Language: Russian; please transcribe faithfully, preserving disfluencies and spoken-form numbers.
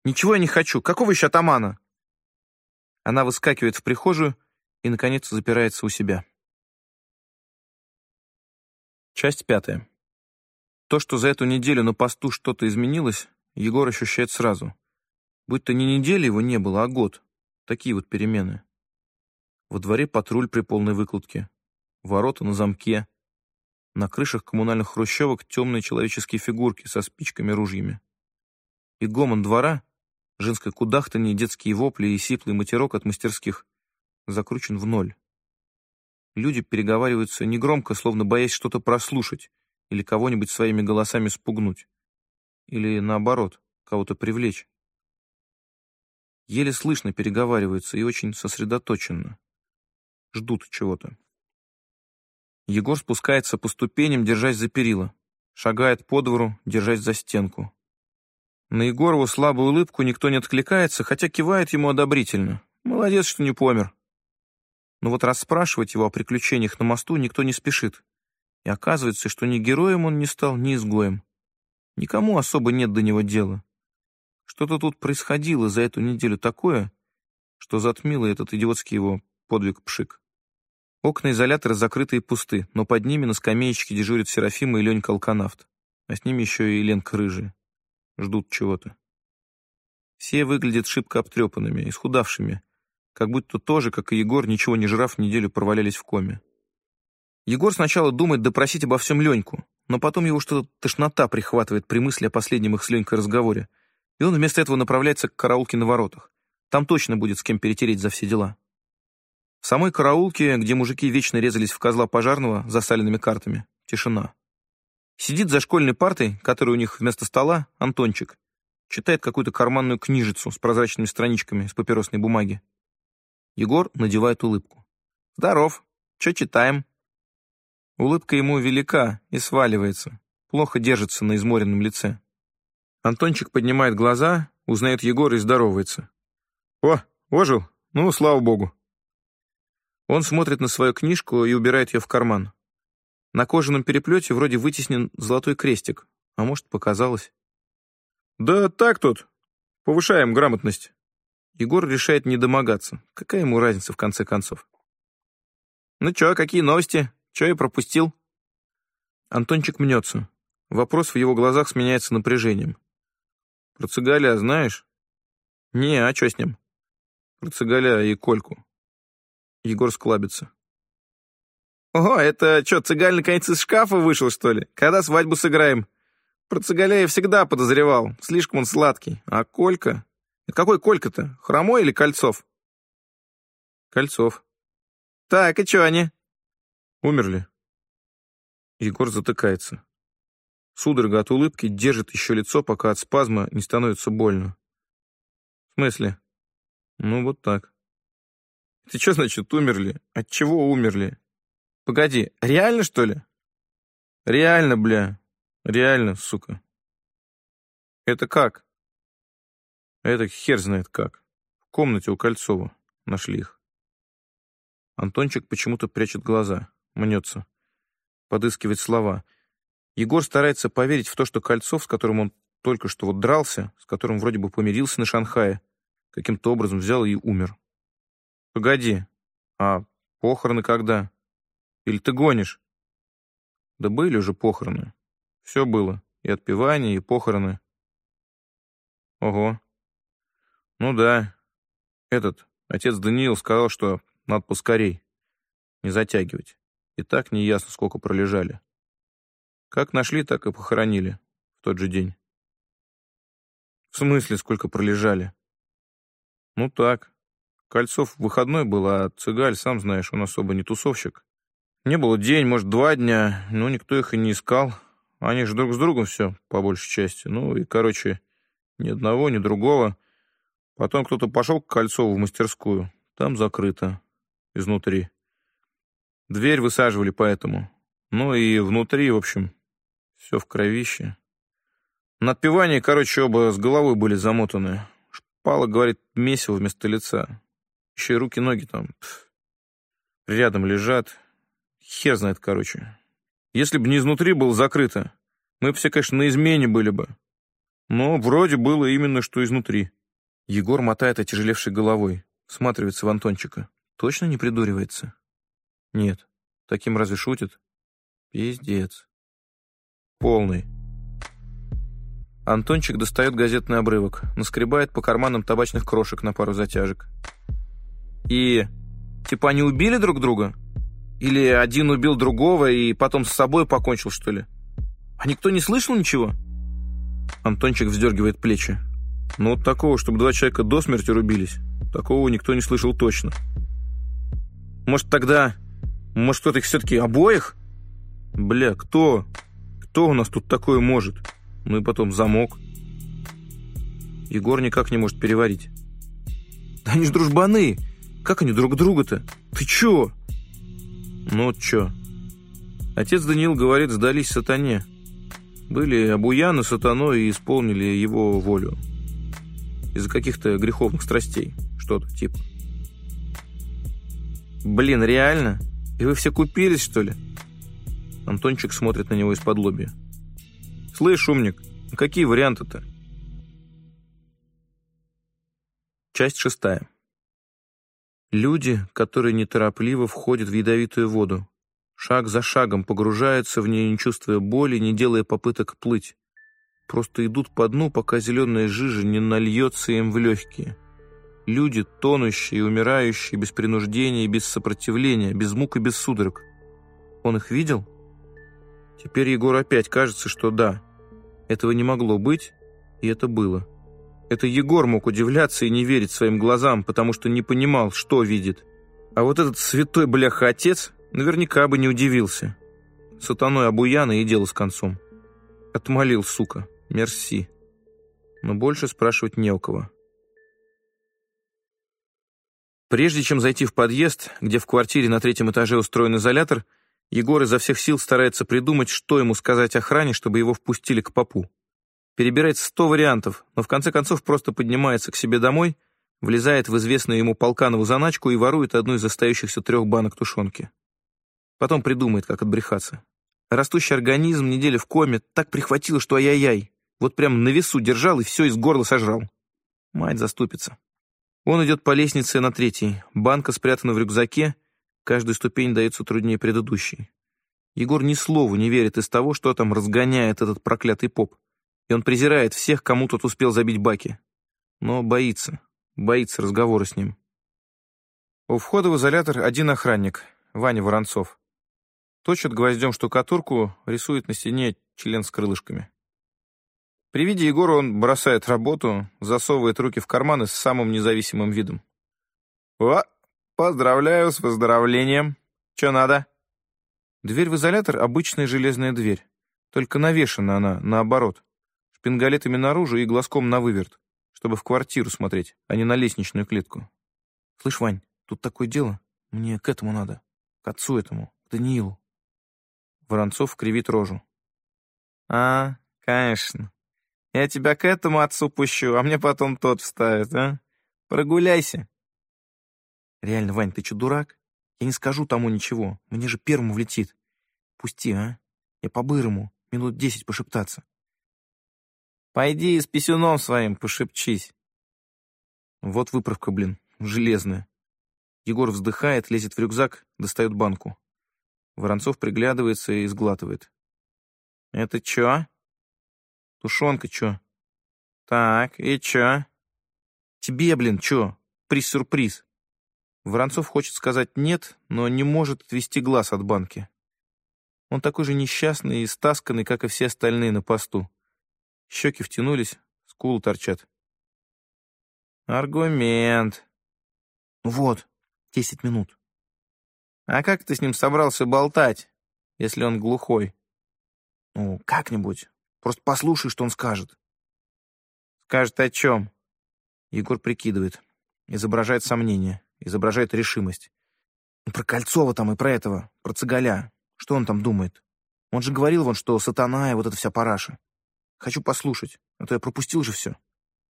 Ничего я не хочу. Какого еще атамана?» Она выскакивает в прихожую и, наконец, запирается у себя. Часть пятая. То, что за эту неделю на посту что-то изменилось, Егор ощущает сразу. Будто не неделя его не было, а год. Такие вот перемены. Во дворе патруль при полной выкладке. Ворота на замке. На крышах коммунальных хрущевок темные человеческие фигурки со спичками-ружьями. И гомон двора, женское кудахтанье, детские вопли и сиплый матерок от мастерских закручен в ноль. Люди переговариваются негромко, словно боясь что-то прослушать или кого-нибудь своими голосами спугнуть. Или, наоборот, кого-то привлечь. Еле слышно переговариваются и очень сосредоточенно. Ждут чего-то. Егор спускается по ступеням, держась за перила. Шагает по двору, держась за стенку. На Егорову слабую улыбку никто не откликается, хотя кивает ему одобрительно. Молодец, что не помер. Но вот расспрашивать его о приключениях на мосту никто не спешит. И оказывается, что ни героем он не стал, ни изгоем. Никому особо нет до него дела. Что-то тут происходило за эту неделю такое, что затмило этот идиотский его подвиг-пшик. Окна изолятора закрыты и пусты, но под ними на скамеечке дежурят Серафима и Ленька Алканавт, а с ними еще и Ленка Рыжая. Ждут чего-то. Все выглядят шибко обтрепанными, исхудавшими, как будто тоже, как и Егор, ничего не жрав, неделю провалялись в коме. Егор сначала думает допросить обо всем Леньку, но потом его что-то тошнота прихватывает при мысли о последнем их с Ленькой разговоре, и он вместо этого направляется к караулке на воротах. Там точно будет с кем перетереть за все дела. В самой караулке, где мужики вечно резались в козла пожарного засаленными картами, тишина. Сидит за школьной партой, которая у них вместо стола, Антончик. Читает какую-то карманную книжицу с прозрачными страничками из папиросной бумаги. Егор надевает улыбку. «Здоров. Че читаем?» Улыбка ему велика и сваливается. Плохо держится на изморенном лице. Антончик поднимает глаза, узнает Егора и здоровается. «О, ожил? Ну, слава богу». Он смотрит на свою книжку и убирает ее в карман. На кожаном переплете вроде вытеснен золотой крестик, а может, показалось. «Да так тут. Повышаем грамотность». Егор решает не домогаться. Какая ему разница, в конце концов? «Ну чё, какие новости? Чё я пропустил?» Антончик мнется. Вопрос в его глазах сменяется напряжением. «Про Цыгаля знаешь?» «Не, а чё с ним?» «Про Цыгаля и Кольку». Егор склабится. «Ого, это что, Цыгаль наконец из шкафа вышел, что ли? Когда свадьбу сыграем? Про Цыгаля я всегда подозревал. Слишком он сладкий. А Колька? Это какой Колька-то? Хромой или Кольцов?» «Кольцов». «Так, и что они?» «Умерли». Егор затыкается. Судорога от улыбки держит еще лицо, пока от спазма не становится больно. «В смысле?» «Ну, вот так». «Ты что значит умерли? От чего умерли?» «Погоди, реально, что ли?» «Реально, бля. Реально, сука». «Это как?» «Это хер знает как. В комнате у Кольцова нашли их». Антончик почему-то прячет глаза, мнется, подыскивает слова. Егор старается поверить в то, что Кольцов, с которым он только что вот дрался, с которым вроде бы помирился на Шанхае, каким-то образом взял и умер. «Погоди, а похороны когда? Или ты гонишь?» «Да были уже похороны. Все было. И отпевание, и похороны». «Ого. Ну да. Этот, отец Даниил сказал, что надо поскорей. Не затягивать. И так неясно, сколько пролежали. Как нашли, так и похоронили. В тот же день». «В смысле, сколько пролежали?» «Ну так. Кольцов выходной был, а Цыгаль, сам знаешь, он особо не тусовщик. Не было день, может, два дня, но никто их и не искал. Они же друг с другом все, по большей части. Ну и, короче, ни одного, ни другого. Потом кто-то пошел к Кольцову в мастерскую. Там закрыто. Изнутри. Дверь высаживали поэтому. Ну и внутри, в общем, все в кровище. На отпевании, короче, оба с головой были замотаны. Шпала, говорит, месиво вместо лица. Еще и руки-ноги там пф, рядом лежат. Хер знает, короче. Если бы не изнутри было закрыто, мы бы все, конечно, на измене были бы. Но вроде было именно что изнутри. Егор мотает отяжелевшей головой, всматривается в Антончика. Точно не придуривается? Нет. Таким разве шутит? Пиздец. Полный. Антончик достает газетный обрывок, наскребает по карманам табачных крошек на пару затяжек. И... типа они убили друг друга? Или один убил другого и потом с собой покончил, что ли? А никто не слышал ничего? Антончик вздергивает плечи. Ну, вот такого, чтобы два человека до смерти рубились, такого никто не слышал точно. Может, тогда... Может, кто-то их все-таки обоих? Бля, кто? Кто у нас тут такое может? Ну и потом замок. Егор никак не может переварить. Да они ж дружбаны. Как они друг друга-то? Ты чё? Ну вот чё? Отец Даниил говорит, сдались сатане. Были обуяны сатаной и исполнили его волю. Из-за каких-то греховных страстей. Что-то типа. Блин, реально? И вы все купились, что ли? Антончик смотрит на него из-под лобья. Слышь, умник, какие варианты-то? Часть шестая. Люди, которые неторопливо входят в ядовитую воду, шаг за шагом погружаются в нее, не чувствуя боли, не делая попыток плыть. Просто идут по дну, пока зеленая жижа не нальется им в легкие. Люди, тонущие, умирающие, без принуждения и без сопротивления, без мук и без судорог. Он их видел? Теперь Егору опять кажется, что да, этого не могло быть, и это было. Это Егор мог удивляться и не верить своим глазам, потому что не понимал, что видит. А вот этот святой бляха-отец наверняка бы не удивился. Сатаной обуяна и дело с концом. Отмолил, сука, мерси. Но больше спрашивать не у кого. Прежде чем зайти в подъезд, где в квартире на третьем этаже устроен изолятор, Егор изо всех сил старается придумать, что ему сказать охране, чтобы его впустили к попу. Перебирает сто вариантов, но в конце концов просто поднимается к себе домой, влезает в известную ему Полканову заначку и ворует одну из остающихся трех банок тушенки. Потом придумает, как отбрехаться. Растущий организм, неделя в коме, так прихватило, что ай-яй-яй. Вот прям на весу держал и все из горла сожрал. Мать заступится. Он идет по лестнице на третий. Банка спрятана в рюкзаке. Каждая ступень дается труднее предыдущей. Егор ни слова не верит из того, что там разгоняет этот проклятый поп. И он презирает всех, кому тот успел забить баки. Но боится. Боится разговора с ним. У входа в изолятор один охранник, Ваня Воронцов. Точит гвоздем штукатурку, рисует на стене член с крылышками. При виде Егора он бросает работу, засовывает руки в карманы с самым независимым видом. «О, поздравляю с выздоровлением. Че надо?» Дверь в изолятор — обычная железная дверь, только навешана она наоборот, шпингалетами наружу и глазком на выверт, чтобы в квартиру смотреть, а не на лестничную клетку. «Слышь, Вань, тут такое дело. Мне к этому надо. К отцу этому, к Даниилу». Воронцов кривит рожу. «А, конечно. Я тебя к этому отцу пущу, а мне потом тот вставит, а? Прогуляйся». «Реально, Вань, ты че, дурак? Я не скажу тому ничего. Мне же первому влетит. Пусти, а? Я по-бырому, минут десять пошептаться». «Пойди с писюном своим пошепчись». Вот выправка, блин, железная. Егор вздыхает, лезет в рюкзак, достает банку. Воронцов приглядывается и сглатывает. «Это чё?» «Тушенка чё?» «Так, и чё?» «Тебе, блин, чё? Приз-сюрприз». Воронцов хочет сказать «нет», но не может отвести глаз от банки. Он такой же несчастный и стасканный, как и все остальные на посту. Щеки втянулись, скулы торчат. «Аргумент». «Ну вот, десять минут». «А как ты с ним собрался болтать, если он глухой?» «Ну, как-нибудь. Просто послушай, что он скажет». «Скажет о чем?» Егор прикидывает. Изображает сомнение, изображает решимость. Ну, про Кольцова там и про этого, про Цыгаля. Что он там думает? Он же говорил вон, что сатана и вот эта вся параша. Хочу послушать, а то я пропустил же все.